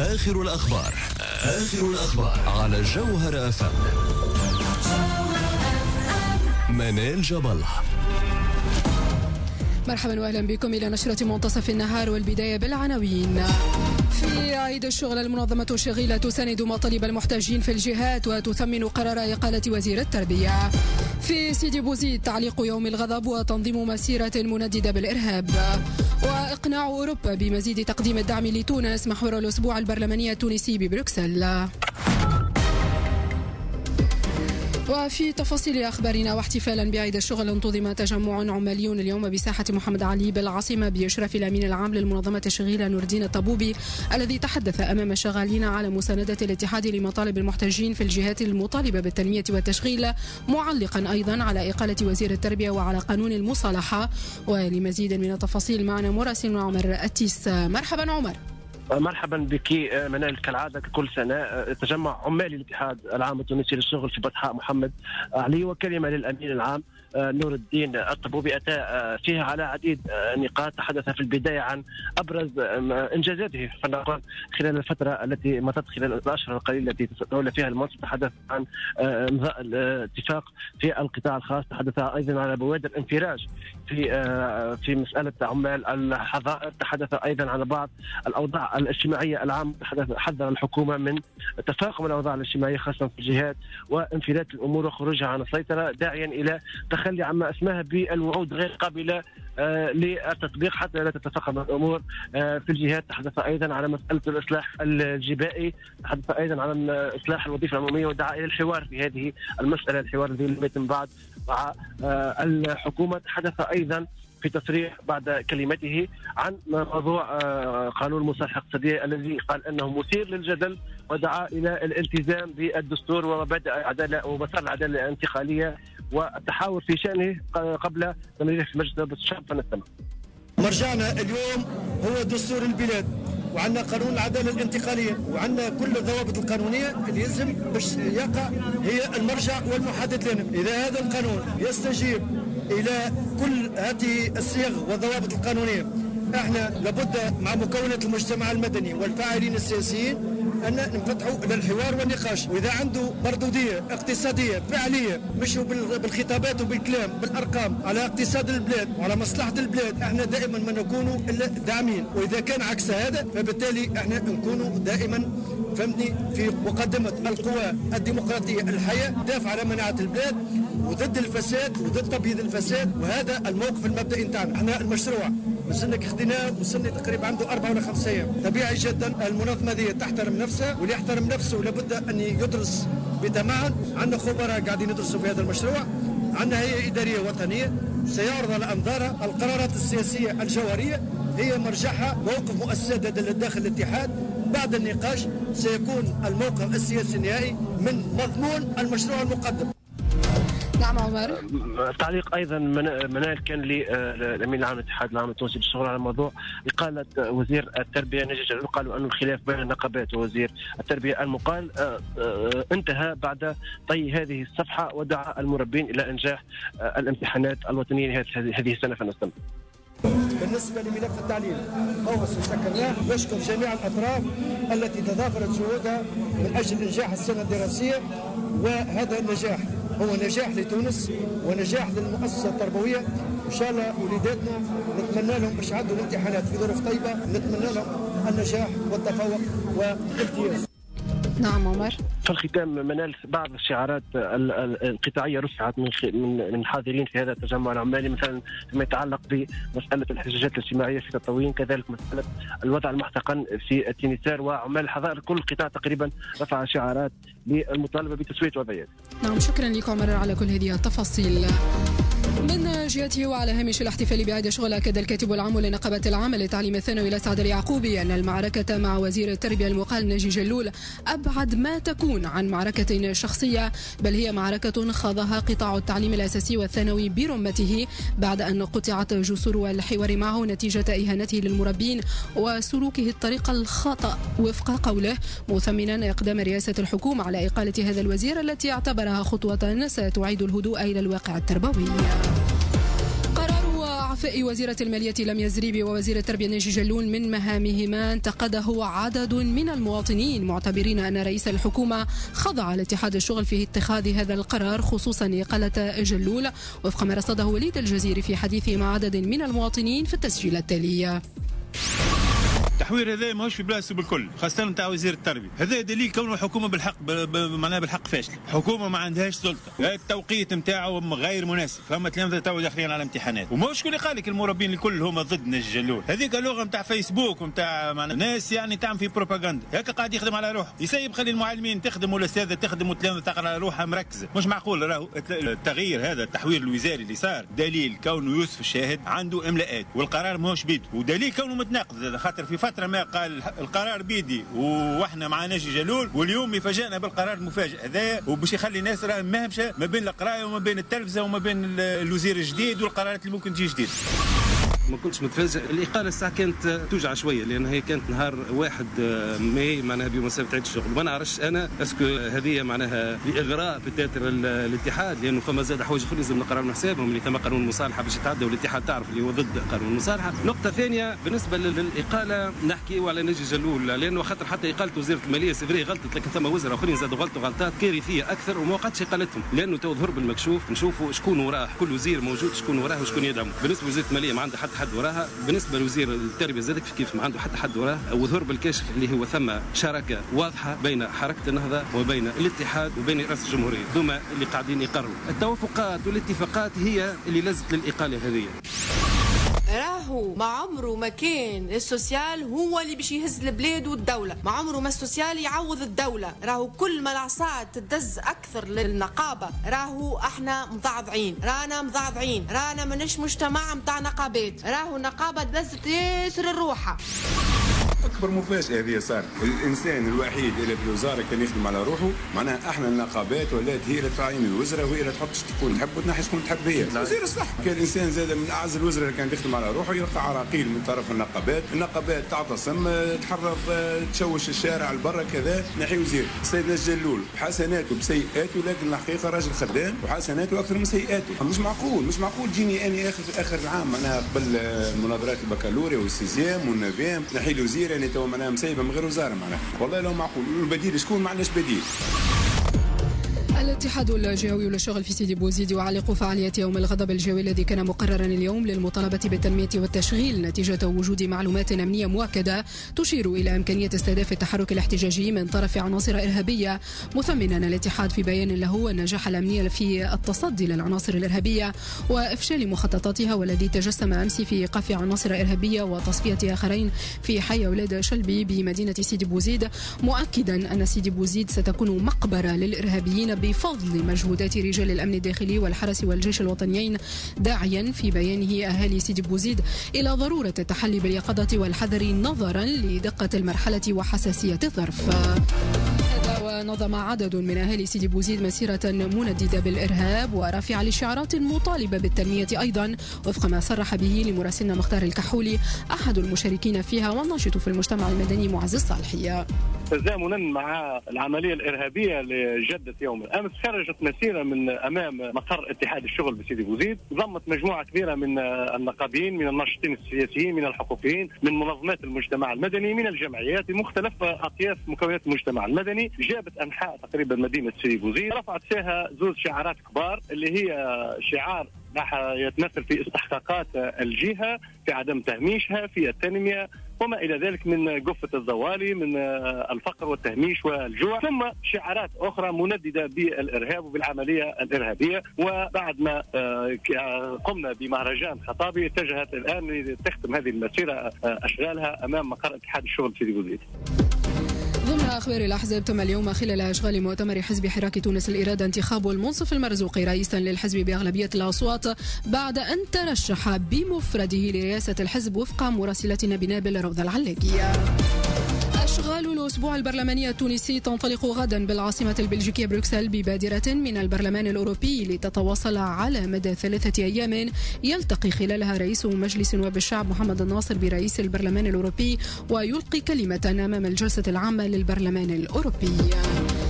آخر الأخبار على الجوهرة FM. منال جبل. مرحبا واهلا بكم الى نشرة منتصف النهار، والبداية بالعناوين. في عيد الشغل، المنظمة الشغيلة تساند مطالب المحتاجين في الجهات وتثمن قرار إقالة وزير التربية. في سيدي بوزيد، تعليق يوم الغضب وتنظيم مسيرة منددة بالإرهاب. وإقناع أوروبا بمزيد تقديم الدعم لتونس محور الأسبوع البرلماني التونسي ببروكسل. وفي تفاصيل أخبارنا، واحتفالا بعيد الشغل، انتظم تجمع عمالي اليوم بساحة محمد علي بالعاصمة بإشراف الأمين العام للمنظمة الشغيلة نور الدين الطبوبي، الذي تحدث أمام الشغالين على مساندة الاتحاد لمطالب المحتاجين في الجهات المطالبة بالتنمية والتشغيل، معلقا أيضا على إقالة وزير التربية وعلى قانون المصالحة. ولمزيد من التفاصيل معنا مراسل عمر التيس. مرحبا عمر. مرحبا بك منال. كالعادة كل سنة تجمع عمال الاتحاد العام التونسي للشغل في بطحاء محمد علي، وكلمة للأمين العام نور الدين الطبوبي أتى فيها على عديد نقاط. تحدث في البداية عن أبرز إنجازاته فنقول خلال الفترة التي مضت، خلال الأشهر القليلة التي تولى فيها المنصب. تحدث عن إمضاء الاتفاق في القطاع الخاص، تحدث أيضا على بوادر انفراج في مسألة عمال الحظائر، تحدث أيضا على بعض الأوضاع الاجتماعية العامة. حذر الحكومة من تفاقم الأوضاع الاجتماعية خاصة في الجهات وانفلات الأمور وخروجها عن السيطرة، داعيا إلى تخلي عما اسمها بالوعود غير قابلة للتطبيق حتى لا تتفاقم الأمور في الجهات. تحدث أيضا على مسألة الإصلاح الجبائي، تحدث أيضا على إصلاح الوظيفة العمومية، ودعا إلى الحوار في هذه المسألة، الحوار الذي لم يتم بعد مع الحكومة. تحدث أيضا في تصريح بعد كلمته عن موضوع قانون المصالحة الاقتصادية الذي قال أنه مثير للجدل، ودعا إلى الالتزام بالدستور ومبادئ العدالة ومسار العدالة الانتقالية والتحاور في شأنه قبل تمريره في مجلس نواب الشعب. فنستمع. مرجعنا اليوم هو دستور البلاد، وعندنا قانون العدالة الانتقالية، وعندنا كل الضوابط القانونية اللي يلزم باش يقع هي المرجع والمحدد لنا. إذا هذا القانون يستجيب إلى كل هذه الصيغ والضوابط القانونية، احنا لابد مع مكونة المجتمع المدني والفاعلين السياسيين أن نفتحوا للحوار والنقاش. وإذا عنده مردودية اقتصادية فعلية، مش بالخطابات وبالكلام، بالأرقام على اقتصاد البلاد وعلى مصلحة البلاد، احنا دائما ما نكونوا داعمين. وإذا كان عكس هذا فبالتالي احنا نكونوا دائما فهمتني في مقدمة القوى الديمقراطية الحية، دافع على مناعة البلاد وضد الفساد وضد تبييض الفساد. وهذا الموقف المبدئي نتاعنا. احنا المشروع مسنك خديناه وصلنا تقريبا عنده 4 ولا 5 أيام. طبيعي جدا المنظمة هذه تحترم نفسها، واللي يحترم نفسه لابد أن يدرس بتمعن. عندنا خبراء قاعدين يدرسوا في هذا المشروع، عندنا هيئة إدارية وطنية سيعرض على أنظارها القرارات السياسية الجوهرية، هي مرجعها موقف مؤسسات داخل الاتحاد. بعد النقاش سيكون الموقف السياسي النهائي من مضمون المشروع المقدم. نعم عمر. تعليق ايضا منال كان للامين العام للاتحاد العام التونسي للشغل على موضوع اقاله وزير التربيه نجي جلال. قالوا ان الخلاف بين النقابات ووزير التربيه المقال انتهى بعد طي هذه الصفحه، ودعا المربين الى انجاح الامتحانات الوطنيه هذه السنه. فنستمع. بالنسبة لملف التعليم هو سكرناه، يشكر جميع الأطراف التي تضافرت جهودها من أجل إنجاح السنة الدراسية، وهذا النجاح هو نجاح لتونس ونجاح للمؤسسة التربوية. إن شاء الله وليداتنا نتمنى لهم باش يعدوا الامتحانات في ظروف طيبة، نتمنى لهم النجاح والتفوق والامتياز. نعم عمر. في الختام منال، بعض الشعارات القطاعية رفعت من الحاضرين في هذا التجمع العمالي، مثلا فيما يتعلق بمسألة الاحتجاجات الاجتماعية في تطوين، كذلك مسألة الوضع المحتقن في التينيسار، وعمال الحظائر. كل قطاع تقريبا رفع شعارات للمطالبة بتسوية وضعيات. نعم، شكرا لك عمر على كل هذه التفاصيل. من جهته وعلى هامش الاحتفال بعيد الشغل، أكد الكاتب العام لنقابة العامة للتعليم الثانوي الأسعد اليعقوبي أن المعركة مع وزير التربية المقال ناجي جلول أبعد ما تكون عن معركة شخصية، بل هي معركة خاضها قطاع التعليم الأساسي والثانوي برمته بعد أن قطعت جسور الحوار معه نتيجة إهانته للمربين وسلوكه الطريق الخطأ وفق قوله، مثمنا إقدام رئاسة الحكومة على إقالة هذا الوزير التي اعتبرها خطوة ستعيد الهدوء إلى الواقع التربوي. إعفاء وزيرة المالية لميا الزريبي ووزير التربية ناجي جلول من مهامهما انتقده عدد من المواطنين، معتبرين أن رئيس الحكومة خضع لاتحاد الشغل في اتخاذ هذا القرار، خصوصا إقالة جلول، وفق ما رصده وليد الجزيري في حديثه مع عدد من المواطنين في التسجيل التالي. التحوير هذا ماهوش في بلاصته بالكل، خاصة نتاع وزير التربية. هذا دليل كونه الحكومة بالحق معناها بالحق فاشلة، حكومة ما عندهاش سلطة، التوقيت نتاعو غير مناسب، فما تلامذة تو داخلين على امتحانات، وما شكون اللي قال لك المربين الكل هما ضد ناجي جلول، هذيك لغة نتاع فيسبوك ونتاع ناس يعني تعمل في بروباغندا، هكا قاعد يخدم على روحه، يسيب خلي المعلمين تخدم والأستاذة تخدم والتلامذة تقرا على روحها مركزة، مش معقول. راهو التغيير هذا التحوير الوزاري اللي صار دليل كونه يوسف الشاهد عنده إملاءات والقرار ماهوش بيده، ودليل كونه متناقض، خاطر في فترة ما قال القرار بيدي واحنا مع ناجي جلول، واليوم يفاجئنا بالقرار المفاجئ هذا، وباش يخلي الناس راه مهمشه ما بين القرايه وما بين التلفزه وما بين الوزير الجديد والقرارات اللي ممكن تجي جديد. ما كنتش متفاجئ. الإقالة الساعة كانت توجع شوية، لأن هي كانت نهار 1 ماي معناها بمناسبة عيد الشغل. ما نعرفش أنا اسكو هذه معناها لإغراء بتاتر الاتحاد، لأنه فما زاد حوايج أخرى لازم نقراو من حسابهم، اللي ثم قانون المصالحة باش يتعدى، والاتحاد تعرف اللي هو ضد قانون المصالحة. نقطة ثانية بالنسبة للإقالة نحكيو على ناجي جلول، لأنه خاطر حتى إقالة وزيرة المالية سيفري غلطت، لكن ثم وزراء آخرين زادوا غلطوا غلطات كارثية أكثر وما وقعتش إقالتهم، لأنه تو ظهر بالمكشوف نشوفوا شكون وراه، كل وزير موجود شكون وراه وشكون يدعمه. بالنسبة لوزيرة المالية ما عنده حد وراها، بالنسبه لوزير التربيه زادك كيف ما عنده حد وراه، وظهر بالكاشف اللي هو ثم شراكه واضحه بين حركه النهضه وبين الاتحاد وبين رئاسه الجمهوريه، ثم اللي قاعدين يقرروا التوافقات والاتفاقات هي اللي لازت للاقاله هذه. راهو ما عمره ما كان السوسيال هو اللي باش يهز البلاد والدولة، ما عمره ما السوسيال يعوض الدولة، راهو كل ما العصا تدز أكثر للنقابة راهو احنا مضعضعين، رانا منش مجتمع متاع نقابات، راهو النقابة دزت ياسر الروحة. أكبر مفاجأة هذه صار، الإنسان الوحيد اللي في الوزارة كان يخدم على روحه، معناها احنا النقابات ولات هي اللي تعين الوزراء وهي اللي تحط شكون تحب وتنحي شكون تحب هي. وزير الصح كان الإنسان زاد من أعز الوزراء اللي كان يخدم على روحه، يلقى عراقيل من طرف النقابات تعتصم تحرض تشوش الشارع البرة كذا، نحي وزير. السيد ناجي جلول بحسناته بسيئاته، لكن الحقيقة راجل خدام وحسناته أكثر من سيئاته. مش معقول جيني أنا آخر العام أنا قبل مناظرات البكالوريا والسيزيام والنافيام نحي الوزير يعني تو معناها مسيبه من غير وزاره، معناها والله لو معقول. البديل شكون؟ ما عندناش بديل. الاتحاد الجهوي للشغل في سيدي بوزيد يعلق فعالية يوم الغضب الجوي الذي كان مقررا اليوم للمطالبة بالتنمية والتشغيل نتيجة وجود معلومات أمنية مؤكدة تشير إلى إمكانية استهداف التحرك الاحتجاجي من طرف عناصر إرهابية، مثمنا الاتحاد في بيان له النجاح الأمني في التصدي للعناصر الإرهابية وإفشال مخططاتها، والذي تجسم أمس في إيقاف عناصر إرهابية وتصفية آخرين في حي أولاد شلبي بمدينة سيدي بوزيد، مؤكدا أن سيدي بوزيد ستكون مقبرة للإرهابيين بفضل مجهودات رجال الأمن الداخلي والحرس والجيش الوطنيين، داعيا في بيانه أهالي سيدي بوزيد إلى ضرورة التحلي باليقظة والحذر نظرا لدقة المرحلة وحساسية الظرف. ونظم عدد من أهالي سيدي بوزيد مسيرة منددة بالإرهاب ورافعة لشعارات مطالبة بالتنمية أيضا، وفق ما صرح به لمراسلنا مختار الكحولي أحد المشاركين فيها والناشط في المجتمع المدني معز الصالحية. تزامنا مع العملية الإرهابية لجدة يوم الأمس، خرجت مسيرة من أمام مقر اتحاد الشغل بسيدي بوزيد، ضمت مجموعة كبيرة من النقابيين، من الناشطين السياسيين، من الحقوقيين، من منظمات المجتمع المدني، من الجمعيات بمختلف أطياف مكونات المجتمع المدني، جابت أنحاء تقريبا مدينة سيدي بوزيد، رفعت فيها زوج شعارات كبار اللي هي شعار راح يتمثل في استحقاقات الجهة، في عدم تهميشها، في التنمية وما إلى ذلك من قفة الزوالي، من الفقر والتهميش والجوع، ثم شعارات أخرى منددة بالإرهاب وبالعملية الإرهابية. وبعد ما قمنا بمهرجان خطابي اتجهت الآن تختم هذه المسيرة أشغالها أمام مقر اتحاد الشغل في سيدي بوزيد. ضمن أخبار الأحزاب، تم اليوم خلال أشغال مؤتمر حزب حراك تونس الإرادة انتخاب المنصف المرزوقي رئيسا للحزب بأغلبية الأصوات بعد أن ترشح بمفرده لرئاسة الحزب وفق مراسلتنا بنابل روضة العلاقية. أشغال الأسبوع البرلماني التونسي تنطلق غدا بالعاصمة البلجيكية بروكسل ببادرة من البرلمان الأوروبي لتتواصل على مدى 3 أيام يلتقي خلالها رئيس مجلس نواب الشعب محمد الناصر برئيس البرلمان الأوروبي ويلقي كلمة أمام الجلسة العامة للبرلمان الأوروبي.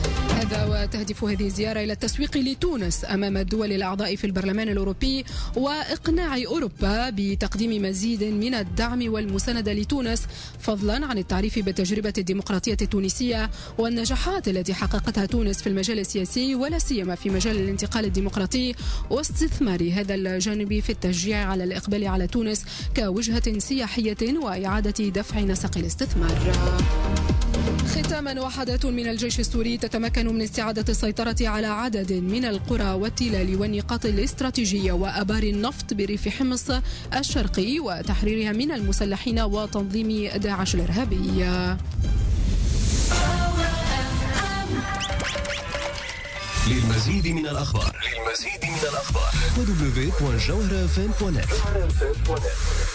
لذا وتهدف هذه الزيارة إلى التسويق لتونس أمام الدول الأعضاء في البرلمان الأوروبي وإقناع أوروبا بتقديم مزيد من الدعم والمساندة لتونس، فضلا عن التعريف بتجربة الديمقراطية التونسية والنجاحات التي حققتها تونس في المجال السياسي ولا سيما في مجال الانتقال الديمقراطي، واستثمار هذا الجانب في التشجيع على الإقبال على تونس كوجهة سياحية وإعادة دفع نسق الاستثمار. ختاما، وحدات من الجيش السوري تتمكن من استعادة السيطرة على عدد من القرى والتلال والنقاط الاستراتيجية وأبار النفط بريف حمص الشرقي وتحريرها من المسلحين وتنظيم داعش الإرهابي. للمزيد من الأخبار www.jawharafm.net